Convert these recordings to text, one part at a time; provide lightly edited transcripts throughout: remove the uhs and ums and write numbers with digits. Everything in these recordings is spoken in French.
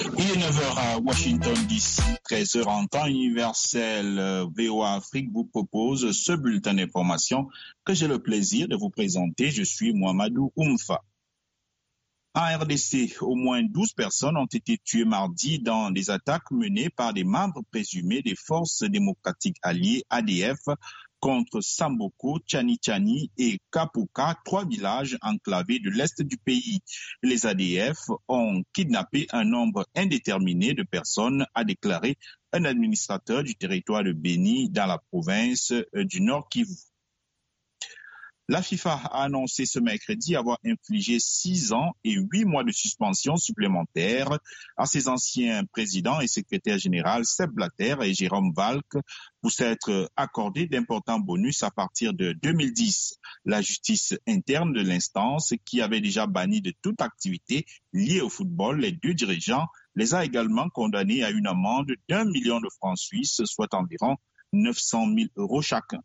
Il est 9h à Washington DC, 13h en temps universel. VOA Afrique vous propose ce bulletin d'information que j'ai le plaisir de vous présenter. Je suis Mohamedou Oumfa. En RDC, au moins 12 personnes ont été tuées mardi dans des attaques menées par des membres présumés des forces démocratiques alliées ADF contre Samboko, Tchani et Kapuka, 3 villages enclavés de l'est du pays. Les ADF ont kidnappé un nombre indéterminé de personnes, a déclaré un administrateur du territoire de Beni dans la province du Nord Kivu. La FIFA a annoncé ce mercredi avoir infligé 6 ans et 8 mois de suspension supplémentaires à ses anciens présidents et secrétaires généraux Sepp Blatter et Jérôme Valk pour s'être accordé d'importants bonus à partir de 2010. La justice interne de l'instance, qui avait déjà banni de toute activité liée au football les 2 dirigeants, les a également condamnés à une amende d'1 million de francs suisses, soit environ 900 000 € chacun.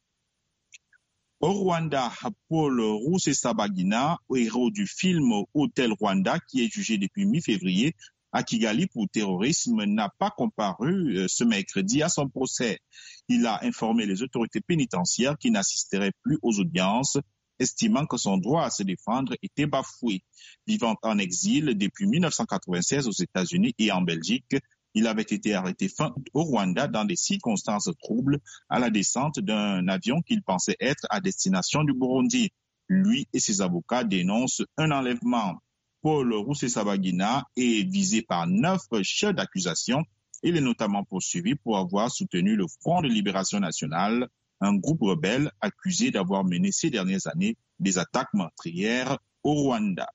Au Rwanda, Paul Rusesabagina, héros du film Hôtel Rwanda, qui est jugé depuis mi-février à Kigali pour terrorisme, n'a pas comparu ce mercredi à son procès. Il a informé les autorités pénitentiaires qu'il n'assisterait plus aux audiences, estimant que son droit à se défendre était bafoué. Vivant en exil depuis 1996 aux États-Unis et en Belgique, il avait été arrêté fin août au Rwanda dans des circonstances troubles à la descente d'un avion qu'il pensait être à destination du Burundi. Lui et ses avocats dénoncent un enlèvement. Paul Rusesabagina est visé par 9 chefs d'accusation. Il est notamment poursuivi pour avoir soutenu le Front de Libération Nationale, un groupe rebelle accusé d'avoir mené ces dernières années des attaques meurtrières au Rwanda.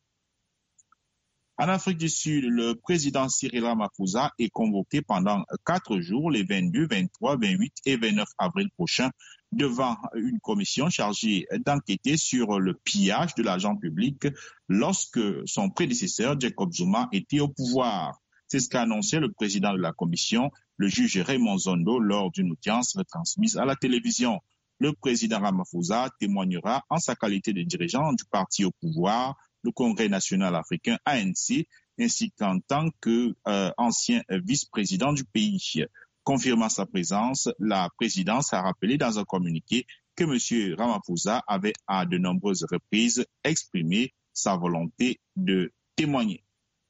En Afrique du Sud, le président Cyril Ramaphosa est convoqué pendant 4 jours, les 22, 23, 28 et 29 avril prochains, devant une commission chargée d'enquêter sur le pillage de l'argent public lorsque son prédécesseur, Jacob Zuma, était au pouvoir. C'est ce qu'a annoncé le président de la commission, le juge Raymond Zondo, lors d'une audience retransmise à la télévision. Le président Ramaphosa témoignera en sa qualité de dirigeant du parti au pouvoir, le Congrès national africain ANC, ainsi qu'en tant qu'ancien vice-président du pays. Confirmant sa présence, la présidence a rappelé dans un communiqué que M. Ramaphosa avait à de nombreuses reprises exprimé sa volonté de témoigner.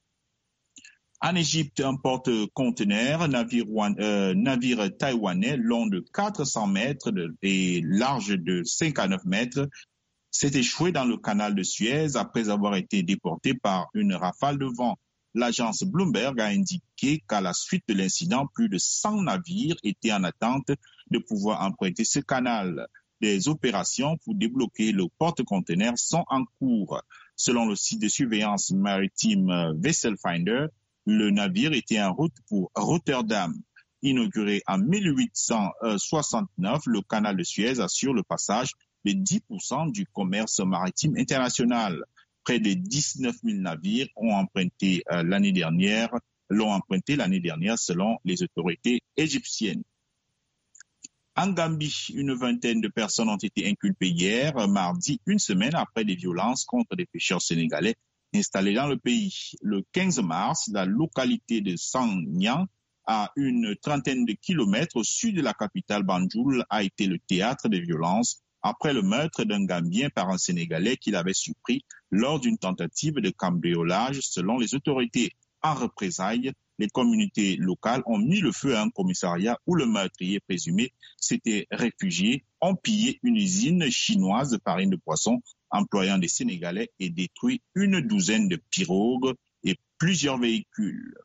En Égypte, un porte-conteneur, navire taïwanais long de 400 mètres et large de 5 à 9 mètres, s'est échoué dans le canal de Suez après avoir été déporté par une rafale de vent. L'agence Bloomberg a indiqué qu'à la suite de l'incident, plus de 100 navires étaient en attente de pouvoir emprunter ce canal. Des opérations pour débloquer le porte-conteneur sont en cours. Selon le site de surveillance maritime Vessel Finder, le navire était en route pour Rotterdam. Inauguré en 1869, le canal de Suez assure le passage de 10% du commerce maritime international. Près de 19 000 navires l'ont emprunté l'année dernière selon les autorités égyptiennes. En Gambie, une vingtaine de personnes ont été inculpées hier, mardi, une semaine après des violences contre des pêcheurs sénégalais installés dans le pays. Le 15 mars, la localité de Sanyang, à une trentaine de kilomètres au sud de la capitale Banjul, a été le théâtre de violences après le meurtre d'un Gambien par un Sénégalais qu'il avait surpris lors d'une tentative de cambriolage selon les autorités. En représailles, les communautés locales ont mis le feu à un commissariat où le meurtrier présumé s'était réfugié, ont pillé une usine chinoise de farine de poisson employant des Sénégalais et détruit une douzaine de pirogues et plusieurs véhicules.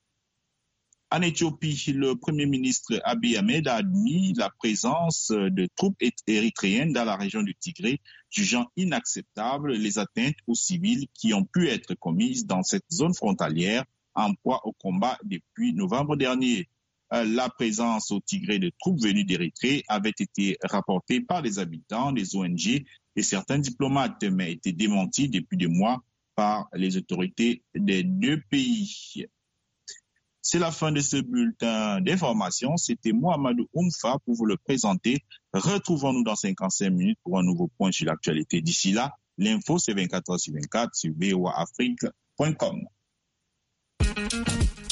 En Éthiopie, le Premier ministre Abiy Ahmed a admis la présence de troupes érythréennes dans la région du Tigré, jugeant inacceptable les atteintes aux civils qui ont pu être commises dans cette zone frontalière en proie au combat depuis novembre dernier. La présence au Tigré de troupes venues d'Érythrée avait été rapportée par les habitants, des ONG et certains diplomates, mais a été démentie depuis des mois par les autorités des 2 pays. C'est la fin de ce bulletin d'information. C'était Mohamedou Oumfa pour vous le présenter. Retrouvons-nous dans 55 minutes pour un nouveau point sur l'actualité. D'ici là, l'info c'est 24h sur 24 sur voaafrique.com.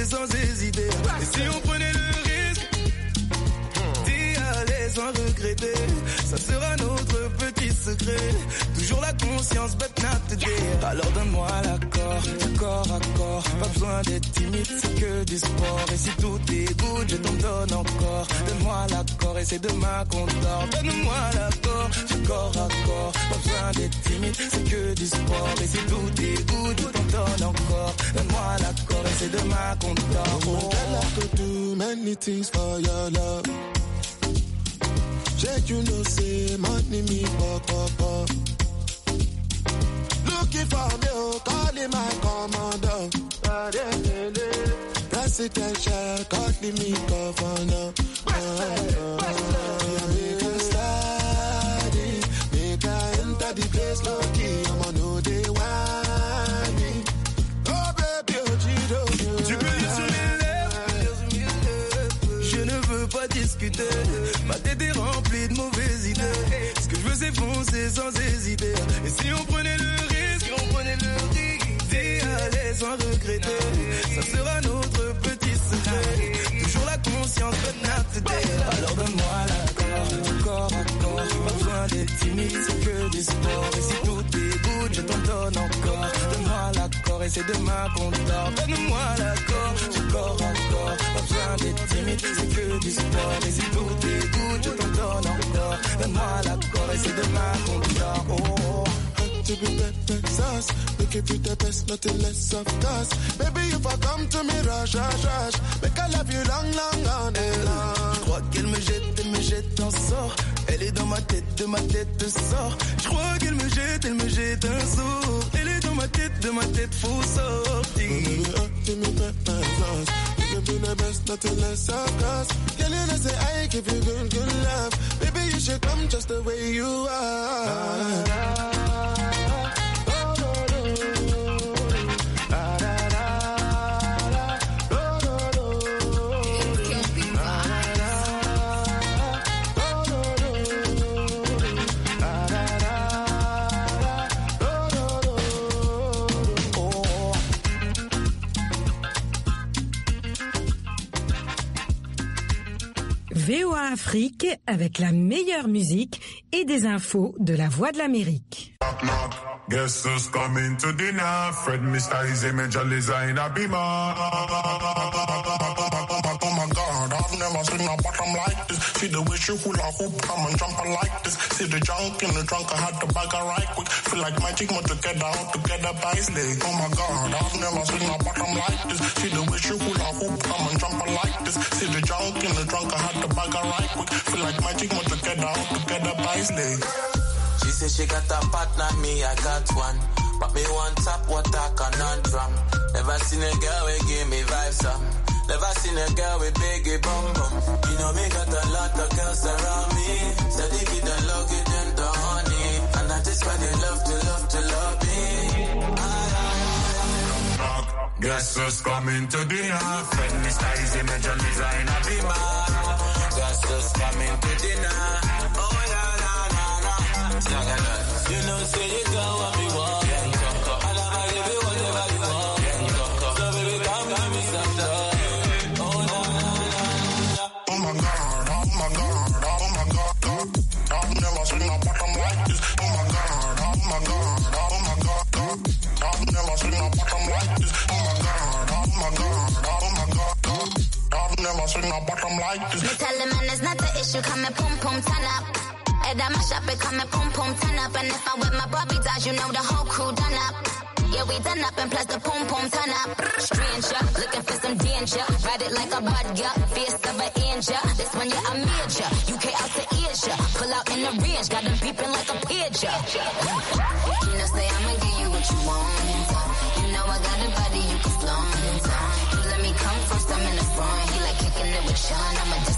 sans hésiter. Et si on prenait le risque d'y aller sans regretter, ça sera notre petit secret. Toujours la conscience, but not today. Alors donne-moi l'accord, du corps à corps. Pas besoin d'être timide, c'est que du sport. Et si tout est good, je t'en donne encore. Donne-moi l'accord et c'est demain qu'on dort. Donne-moi l'accord, du corps à corps. Pas besoin d'être timide, c'est que du sport. Et si tout est good, je t'en donne encore. Donne-moi l'accord et c'est demain qu'on dort. Oh, girl, I could do many things for your love. Check, you know, say, money me, pop. Looking for me, oh, calling my commander. Presidential, calling me governor. Make a study, make I enter the place, low-key, I'ma know they want me. Oh, baby, oh, Gido. Tu peux lire sur mes lèvres, je ne veux pas discuter. Ma tête est remplie de mauvaises idées. Ce que je veux c'est foncer sans hésiter. Et si on prenait le risque, d'y aller sans regretter, ça sera notre petit secret. Toujours la conscience, but not today. Alors donne-moi l'accord, du corps à corps. Pas besoin d'être timide, c'est que du sport. Et si tout est good, je t'en donne encore. Donne-moi l'accord et c'est demain qu'on dort. Donne-moi l'accord, du corps à corps. Pas besoin d'être timide, c'est que du sport. Et si tout est good, je t'en donne encore. Donne-moi l'accord et c'est demain qu'on dort. Oh. To be better sauce, make it the best, nothing less of course. Baby, if I come to me, rush, make I love you long, on and long. Je crois qu'elle me jette un sort. Elle est dans ma tête, de ma tête sort. Je crois qu'elle me jette un sort. Elle est dans ma tête, faut sortir. Baby, to me better sauce, make it the best, nothing less of course. Girl, you know say I give you good love. Baby, you should come just the way you are. VOA Afrique avec la meilleure musique et des infos de la Voix de l'Amérique. Guess who's coming to dinner? Fred Mr. Easy Major Liza in a beamer. Oh my God, I've never seen a bottom like this. See the way she hula hoop, come and jump like this. See the junk in the trunk, I had to bag her right quick. Feel like magic, more together, all together by his leg. Oh my God, I've never seen a bottom like this. See the way she hula hoop, come and jump like this. See the junk in the trunk, I had to bag her right quick. Feel like magic, more together, all together by his leg. She said she got a partner, me I got one. But me want top water conundrum. Never seen a girl with give me vibes up. Never seen a girl with biggie bum bum. You know me got a lot of girls around me. Said if you don't love it, then the honey. And that is why they love me. Guess who's coming to dinner? Fred Mr. Easy Major Liza in a beamer. Guess who's coming to dinner? Oh la la la la. You know say you got what we want. And I'ma give you whatever you want. So baby come give me some love. Oh la la la la. Oh my God, oh my God, oh my God. I've never seen a bottom like this. Oh my God, oh my God, oh my God. I've never seen a bottom like this. Oh my God, oh my God, oh my God. I've never seen a bottom like this. Me tell the man it's not the issue, come and pum pum turn up. Head on my shop, it come and pum pum turn up. And if I'm with my Bobby dolls, you know the whole crew done up. Yeah, we done up and plus the pum pum turn up. Stranger, looking for some danger. Ride it like a bud, yeah, face of an angel. This one, yeah, I'm major. UK out to Asia. Pull out in the range, got them beeping like a pigeon. You know, say I'ma give you what you want. You know I got a body you can flaunt. You let me come first, I'm in the front. He like kicking it with Sean, I'ma just